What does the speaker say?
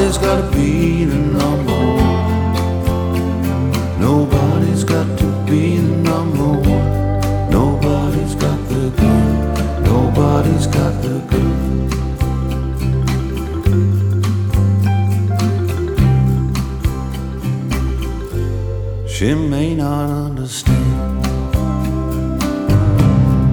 Nobody's got to be the number one. Nobody's got to be the number one. Nobody's got the gun. Nobody's got the gun. She may not understand